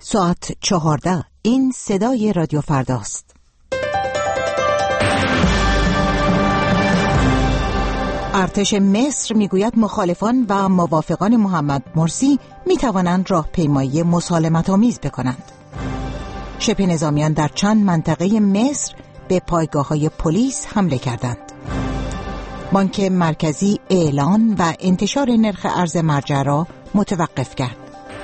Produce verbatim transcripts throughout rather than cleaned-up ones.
ساعت چهارده. این صدای رادیو فرداست. ارتش مصر میگوید مخالفان و موافقان محمد مرسی میتوانند راهپیمایی مسالمت‌آمیز بکنند. شبه نظامیان در چند منطقه مصر به پایگاه‌های پلیس حمله کردند. بانک مرکزی اعلان و انتشار نرخ ارز مرجع را متوقف کرد.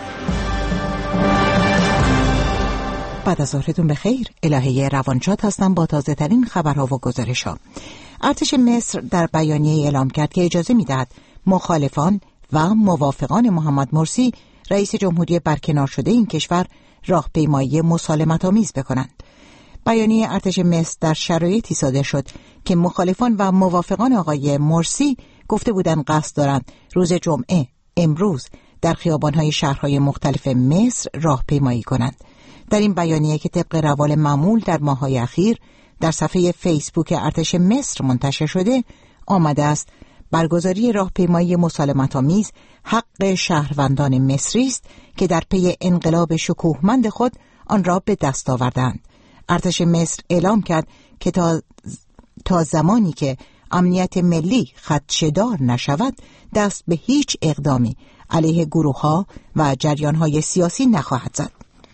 بعد از ظهرتون بخیر. الهه روانشاد هستم با تازه ترین خبرها و گزارش‌ها. ارتش مصر در بیانیه اعلام کرد که اجازه می‌دهد مخالفان و موافقان محمد مرسی رئیس جمهوری برکنار شده این کشور راهپیمایی مسالمت‌آمیز بکنند. بیانیه ارتش مصر در شرایطی صادر شد که مخالفان و موافقان آقای مرسی گفته بودند قصد دارند روز جمعه امروز در خیابان‌های شهرهای مختلف مصر راهپیمایی کنند. در این بیانیه که طبق روال معمول در ماه‌های اخیر در صفحه فیسبوک ارتش مصر منتشر شده آمده است برگزاری راهپیمایی مسالمت‌آمیز حق شهروندان مصری است که در پی انقلاب شکوهمند خود آن را به دست آوردند. ارتش مصر اعلام کرد که تا تا زمانی که امنیت ملی خدشه‌دار نشود دست به هیچ اقدامی علیه گروه‌ها و جریان‌های سیاسی نخواهد زد.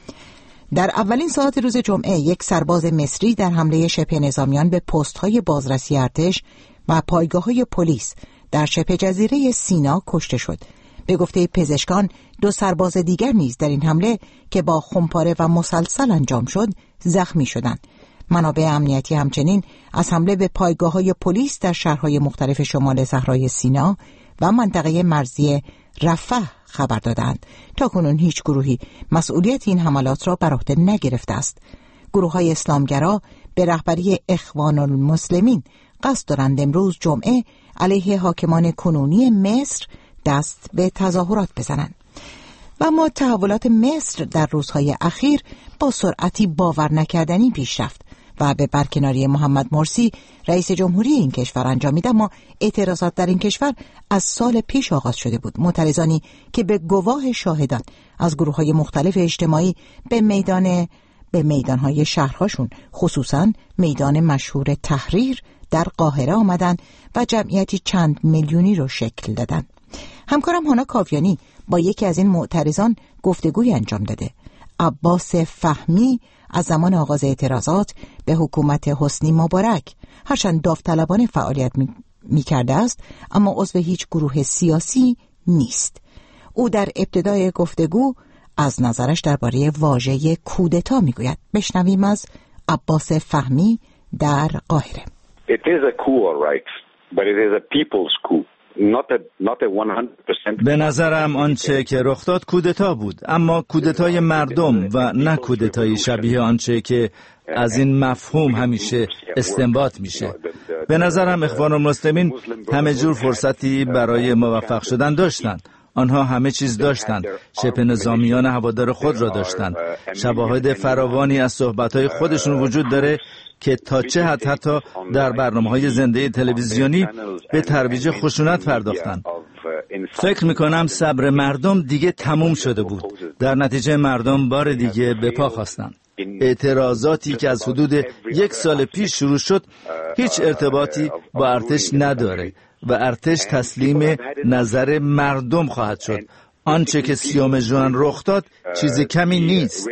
در اولین ساعت روز جمعه یک سرباز مصری در حمله شبه نظامیان به پست‌های بازرسی ارتش و پایگاه‌های پلیس در شبه جزیره سینا کشته شد. به گفته پزشکان دو سرباز دیگر نیز در این حمله که با خمپاره و مسلسل انجام شد زخمی شدند. منابع امنیتی همچنین از حمله به پایگاه‌های پلیس در شهرهای مختلف شمال صحرای سینا و منطقه مرزی رفح خبر دادند. تاکنون هیچ گروهی مسئولیت این حملات را بر عهده نگرفته است. گروه‌های اسلامگرا به رهبری اخوان المسلمین قصد دارند امروز جمعه علیه حاکمان کنونی مصر دست به تظاهرات بزنند. و اما تحولات مصر در روزهای اخیر با سرعتی باور نکردنی پیش رفت و به برکناری محمد مرسی رئیس جمهوری این کشور انجامید. اما اعتراضات در این کشور از سال پیش آغاز شده بود. معترضانی که به گواه شاهدان از گروه‌های مختلف اجتماعی به میدان به میدان‌های شهرهاشون خصوصاً میدان مشهور تحریر در قاهره آمدند و جمعیتی چند میلیونی رو شکل دادند. همکارم هانا کاویانی با یکی از این معترضان گفتگوی انجام داده. عباس فهمی از زمان آغاز اعتراضات به حکومت حسنی مبارک هرچند داوطلبانه فعالیت می, می کرده است اما عضو هیچ گروه سیاسی نیست. او در ابتدای گفتگو از نظرش درباره واژه کودتا می گوید. بشنویم از عباس فهمی در قاهره. It is a coup, all right, but it is a people's coup. Not a, not a one hundred percent. به نظرم آنچه که رخ داد کودتا بود، اما کودتای مردم و نه کودتای شبیه آنچه که از این مفهوم همیشه استنباط میشه. به نظرم اخوان المسلمین همه جور فرصتی برای موفق شدن داشتند. آنها همه چیز داشتند. شبه نظامیان هوادار خود را داشتند. شواهد فراوانی از صحبت‌های خودشون وجود داره که تا چه حد حتی در برنامه‌های زنده تلویزیونی به ترویج خشونت پرداختند. فکر می‌کنم صبر مردم دیگه تموم شده بود. در نتیجه مردم بار دیگه به پا خواستند. اعتراضاتی که از حدود یک سال پیش شروع شد هیچ ارتباطی با ارتش نداره و ارتش تسلیم نظر مردم خواهد شد. آنچه که سیوم ژوئن رخ داد چیز کمی نیست.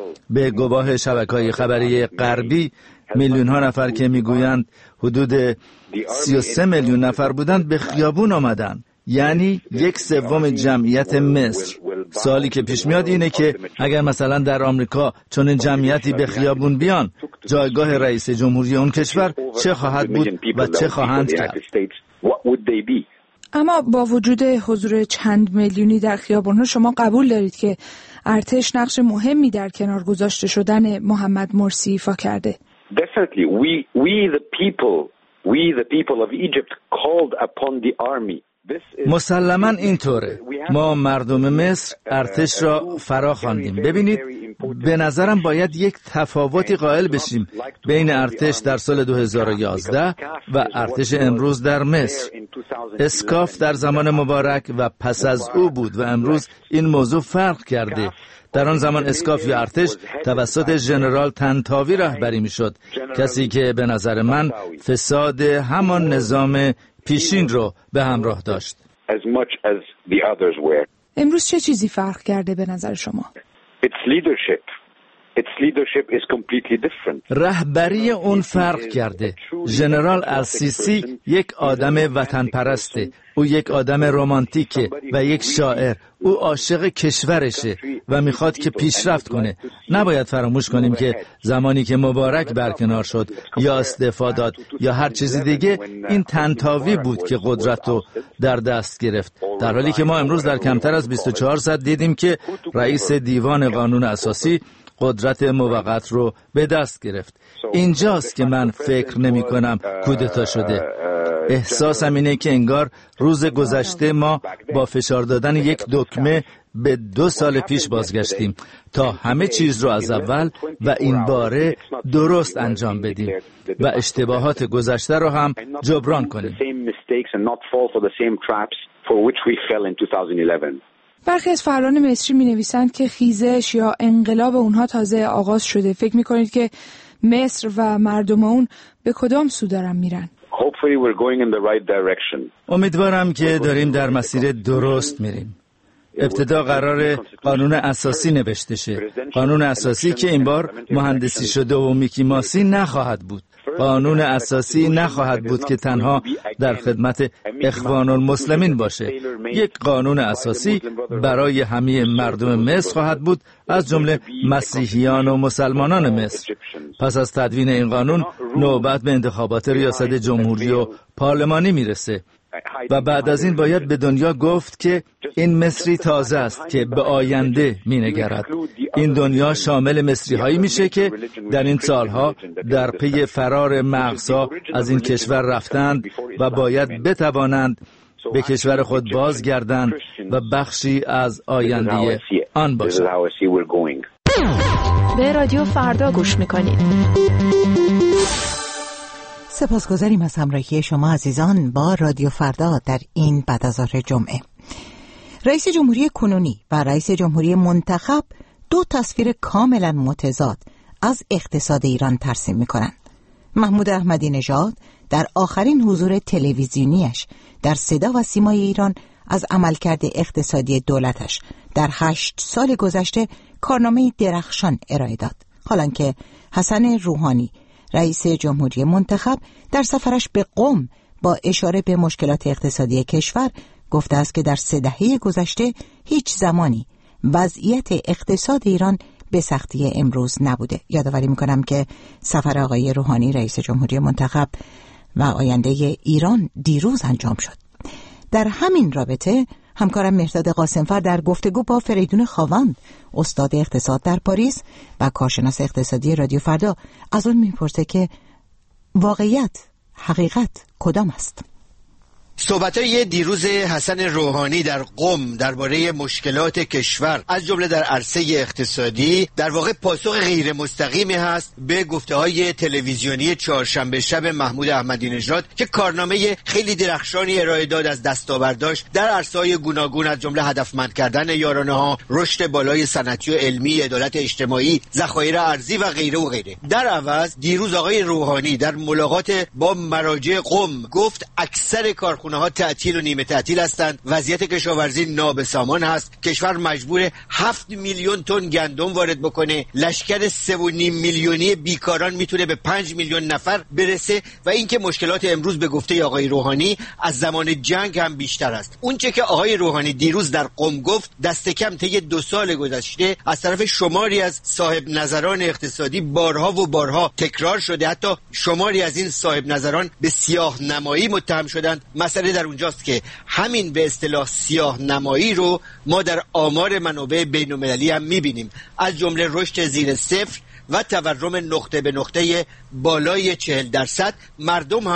به گواه شبکه‌های خبری غربی میلیون ها نفر که میگویند حدود سی و سه میلیون نفر بودند به خیابون آمدند، یعنی یک سوم جمعیت مصر. سوالی که پیش میاد اینه که اگر مثلا در آمریکا چون جمعیتی به خیابون بیان، جایگاه رئیس جمهوری اون کشور چه خواهد بود و چه خواهند کرد؟ اما با وجود حضور چند میلیونی در خیابان‌ها شما قبول دارید که ارتش نقش مهمی در کنار گذاشته شدن محمد مرسی ایفا کرده؟ Definitely, we we the people, we the people of Egypt called upon the army. مسلماً اینطوره. ما مردم مصر ارتش را فرا خواندیم. ببینید، به نظرم باید یک تفاوتی قائل بشیم بین ارتش در سال دو هزار و یازده و ارتش امروز در مصر. اسکاف در زمان مبارک و پس از او بود و امروز این موضوع فرق کرده. در آن زمان اسکاف یا ارتش توسط ژنرال طنطاوی رهبری میشد، کسی که به نظر من فساد همان نظام پیشین رو به همراه داشت. امروز چه چیزی فرق کرده به نظر شما؟ رهبری اون فرق کرده. ژنرال السیسی یک آدم وطن پرسته، او یک آدم رمانتیکه و یک شاعر. او عاشق کشورشه و میخواد که پیشرفت کنه. نباید فراموش کنیم که زمانی که مبارک برکنار شد یا استعفا داد یا هر چیزی دیگه، این طنطاوی بود که قدرت رو در دست گرفت، در حالی که ما امروز در کمتر از بیست و چهار ساعت دیدیم که رئیس دیوان قانون اساسی قدرت موقت رو به دست گرفت. اینجاست که من فکر نمی کنم کودتا شده. احساسم اینه که انگار روز گذشته ما با فشار دادن یک دکمه به دو سال پیش بازگشتیم تا همه چیز رو از اول و این باره درست انجام بدیم و اشتباهات گذشته رو هم جبران کنیم. برخی از فعالان مصری می نویسند که خیزش یا انقلاب اونها تازه آغاز شده. فکر می کنید که مصر و مردم اون به کدام سو دارن میرن؟ امیدوارم که داریم در مسیر درست میریم. ابتدا قرار قانون اساسی نوشته شه، قانون اساسی که این بار مهندسی شده و میکی ماسی نخواهد بود. قانون اساسی نخواهد بود که تنها در خدمت اخوان المسلمین باشه. یک قانون اساسی برای همه مردم مصر خواهد بود، از جمله مسیحیان و مسلمانان مصر. پس از تدوین این قانون نوبت به انتخابات ریاست جمهوری و پارلمانی میرسه و بعد از این باید به دنیا گفت که این مصری تازه است که به آینده مینگرد. این دنیا شامل مصری هایی میشه که در این سالها در پی فرار مغزها از این کشور رفتند و باید بتوانند به کشور خود بازگردند و بخشی از آینده آن باشند. به رادیو فردا گوش میکنید. سپاسگزاریم از همراهی شما عزیزان با رادیو فردا در این بعد از ظهر جمعه. رئیس جمهوری کنونی و رئیس جمهوری منتخب دو تصویر کاملا متضاد از اقتصاد ایران ترسیم می‌کنند. محمود احمدی نژاد در آخرین حضور تلویزیونیش در صدا و سیمای ایران از عملکرد اقتصادی دولتش در هشت سال گذشته کارنامه درخشان ارائه داد، حالانکه حسن روحانی رئیس جمهوری منتخب در سفرش به قم با اشاره به مشکلات اقتصادی کشور گفته است که در سه دهه گذشته هیچ زمانی وضعیت اقتصاد ایران به سختی امروز نبوده. یادآوری میکنم که سفر آقای روحانی رئیس جمهوری منتخب و آینده ایران دیروز انجام شد. در همین رابطه همکارم مهرداد قاسمفر در گفتگو با فریدون خاوند، استاد اقتصاد در پاریس و کارشناس اقتصادی رادیو فردا، از اون میپرسه که واقعیت، حقیقت کدام است؟ صحبت‌های دیروز حسن روحانی در قم درباره مشکلات کشور از جمله در عرصه اقتصادی در واقع پاسخ غیر مستقیمی هست به گفته‌های تلویزیونی چهارشنبه شب محمود احمدی نژاد که کارنامه خیلی درخشانی ارائه داد از دستاورداش در عرصه‌های گوناگون از جمله هدفمند کردن یارانه‌ها، رشد بالای صنعتی و علمی، عدالت اجتماعی، ذخایر ارزی و غیره و غیره. در عوض دیروز آقای روحانی در ملاقات با مراجع قم گفت اکثر کارخانه‌ها ها تعطیل و نیمه تعطیل هستند، وضعیت کشاورزی نابسامان هست، کشور مجبور هفت میلیون تن گندم وارد بکنه، لشکر سه و نیم میلیونی بیکاران میتونه به پنج میلیون نفر برسه و اینکه مشکلات امروز به گفته آقای روحانی از زمان جنگ هم بیشتر است. اونچه که آقای روحانی دیروز در قم گفت دست کم طی دو سال گذشته از طرف شماری از صاحب نظران اقتصادی بارها و بارها تکرار شده، حتی شماری از این صاحب نظران به سیاه نمایی متهم شدند. مسئله در اونجاست که همین به اصطلاح سیاه نمایی رو ما در آمار منابع بین المللی هم میبینیم، از جمله رشد زیر صفر و تورم نقطه به نقطه بالای چهل درصد. مردم هم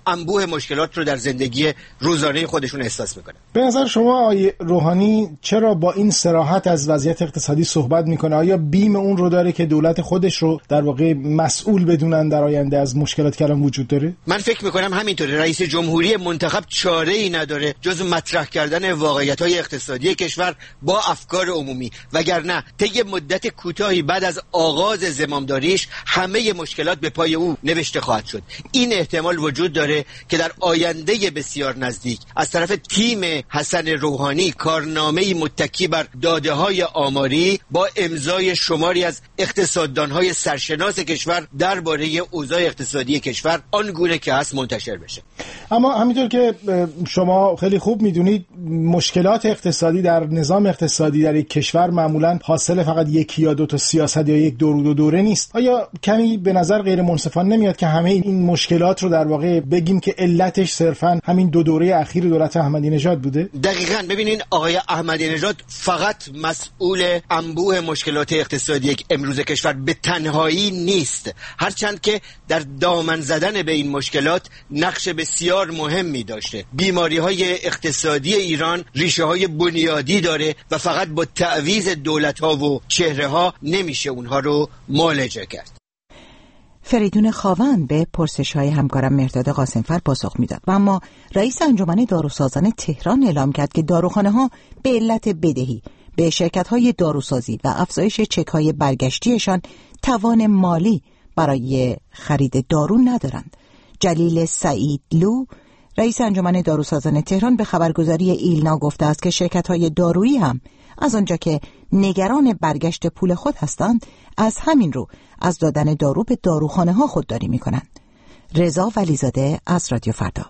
انبوه مشکلات رو در زندگی روزانه خودشون احساس میکنن. به نظر شما آقای روحانی چرا با این صراحت از وضعیت اقتصادی صحبت میکنه؟ آیا بیم اون رو داره که دولت خودش رو در واقع مسئول بدونن در آینده از مشکلات که الان وجود داره؟ من فکر میکنم همینطوره. رئیس جمهوری منتخب چاره‌ای نداره جز مطرح کردن واقعیت‌های اقتصادی کشور با افکار عمومی، وگرنه طی مدت کوتاهی بعد از آغاز زمامداریش همه مشکلات به پای او نوشته خواهد شد. این احتمال وجود داره که در آینده بسیار نزدیک از طرف تیم حسن روحانی کارنامه‌ای متکی بر داده‌های آماری با امضای شماری از اقتصاددان‌های سرشناس کشور درباره اوضاع اقتصادی کشور آنگونه که هست منتشر بشه. اما همینطور که شما خیلی خوب میدونید مشکلات اقتصادی در نظام اقتصادی در یک کشور معمولاً حاصل فقط یکی یا دو تا سیاست یا یک دور و دوره نیست. آیا کمی به نظر غیر منصفانه نمیاد که همه این مشکلات رو در واقع بگیم که علتش صرفاً همین دو دوره اخیر دولت احمدی نژاد بوده؟ دقیقاً. ببینین آقای احمدی نژاد فقط مسئول انبوه مشکلات اقتصادی امروز کشور به تنهایی نیست، هرچند که در دامن زدن به این مشکلات نقش بسیار مهمی داشته. بیماری‌های اقتصادی ایران ریشه‌های بنیادی داره و فقط با تعویض دولت‌ها و چهره‌ها نمیشه اونها رو معالجه کرد. فریدون خاوند به پرسش‌های همکارم مهرداد قاسمفر پاسخ میداد و اما رئیس انجمن داروسازان تهران اعلام کرد که داروخانه‌ها به علت بدهی به شرکت‌های داروسازی و افزایش چک‌های برگشتیشان توان مالی برای خرید دارو ندارند. جلیل سعیدلو رئیس انجمن داروسازان تهران به خبرگزاری ایلنا گفته است که شرکت‌های دارویی هم از آنجا که نگران برگشت پول خود هستند از همین رو از دادن دارو به داروخانه‌ها خودداری می‌کنند. رضا ولیزاده از رادیو فردا.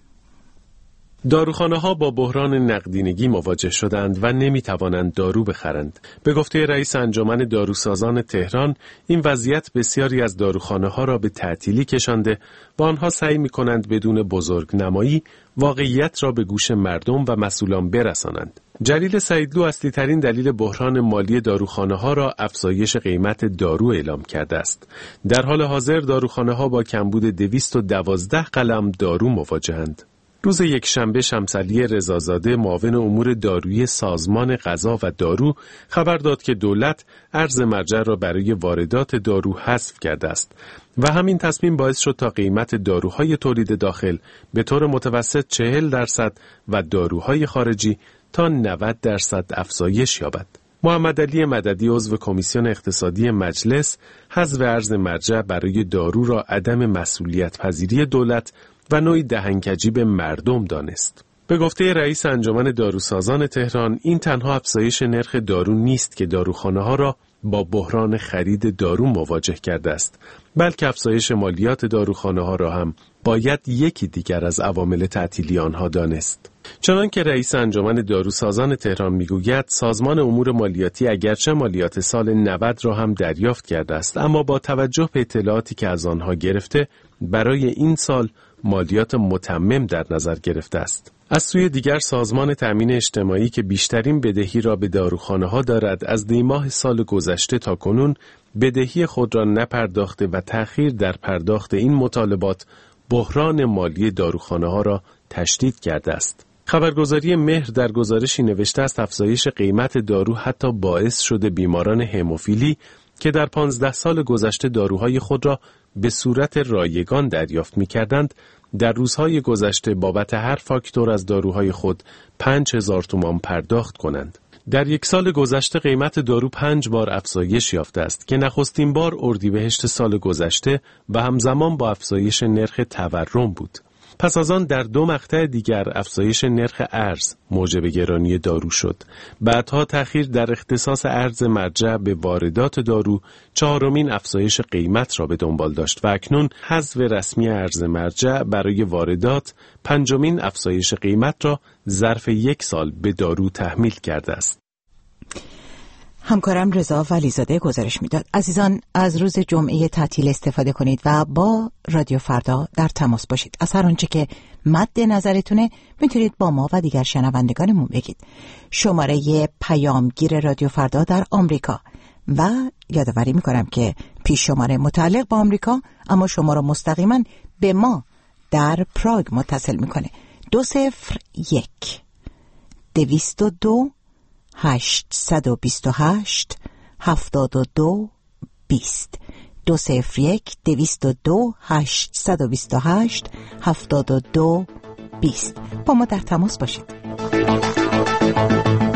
داروخانه‌ها با بحران نقدینگی مواجه شدند و نمی‌توانند دارو بخرند. به گفته رئیس انجمن داروسازان تهران، این وضعیت بسیاری از داروخانه‌ها را به تعطیلی کشانده و آنها سعی می‌کنند بدون بزرگنمایی واقعیت را به گوش مردم و مسئولان برسانند. جلیل سعیدلو اصلی‌ترین دلیل بحران مالی داروخانه‌ها را افزایش قیمت دارو اعلام کرده است. در حال حاضر داروخانه‌ها با کمبود دویست و دوازده قلم دارو مواجه‌اند. روز یکشنبه شمسعلی رضازاده معاون امور دارویی سازمان غذا و دارو خبر داد که دولت ارز مرجع را برای واردات دارو حذف کرده است و همین تصمیم باعث شد تا قیمت داروهای تولید داخل به طور متوسط چهل درصد و داروهای خارجی تا نود درصد افزایش یابد. محمد علی مددی عضو کمیسیون اقتصادی مجلس حذف ارز مرجع برای دارو را عدم مسئولیت پذیری دولت و نوعی دهنکجی به مردم دانست. به گفته رئیس انجمن داروسازان تهران، این تنها افزایش نرخ دارو نیست که داروخانه‌ها را با بحران خرید دارو مواجه کرده است، بلکه افزایش مالیات داروخانه‌ها را هم باید یکی دیگر از عوامل تعطیلی آنها دانست. چنان که رئیس انجمن داروسازان تهران میگوید، سازمان امور مالیاتی اگرچه مالیات سال نود را هم دریافت کرده است، اما با توجه به اطلاعاتی که از آنها گرفته، برای این سال مالیات متمم در نظر گرفته است. از سوی دیگر سازمان تأمین اجتماعی که بیشترین بدهی را به داروخانه‌ها دارد، از دیماه سال گذشته تا کنون بدهی خود را نپرداخته و تأخیر در پرداخت این مطالبات بحران مالی داروخانه‌ها را تشدید کرده است. خبرگزاری مهر در گزارشی نوشته است افزایش قیمت دارو حتی باعث شده بیماران هموفیلی که در پانزده سال گذشته داروهای خود را به صورت رایگان دریافت می‌کردند، در روزهای گذشته بابت هر فاکتور از داروهای خود پنج هزار تومان پرداخت کنند. در یک سال گذشته قیمت دارو پنج بار افزایش یافته است که نخستین بار اردیبهشت سال گذشته و همزمان با افزایش نرخ تورم بود. پس از آن در دو مقطع دیگر افزایش نرخ ارز موجب گرانی دارو شد. بعدها تأخیر در اختصاص ارز مرجع به واردات دارو چهارمین افزایش قیمت را به دنبال داشت و اکنون حذف رسمی ارز مرجع برای واردات پنجمین افزایش قیمت را ظرف یک سال به دارو تحمیل کرده است. همکارم رضا ولیزاده گزارش میداد. عزیزان، از روز جمعه تعطیل استفاده کنید و با رادیو فردا در تماس باشید. از هر آنچه که مد نظرتونه میتونید با ما و دیگر شنوندگانمون بگید. شماره پیامگیر رادیو فردا در آمریکا و یادآوری میکنم که پیش شماره متعلق با آمریکا، اما شما را مستقیما به ما در پراگ متصل میکنه. دو صفر یک دویست و دو هشتصد و بیست و هشت هفتاد و دو بیست. دو صفر یک دویست و دو هشتصد و بیست و هشت هفتاد و دو بیست. با ما در تماس باشید.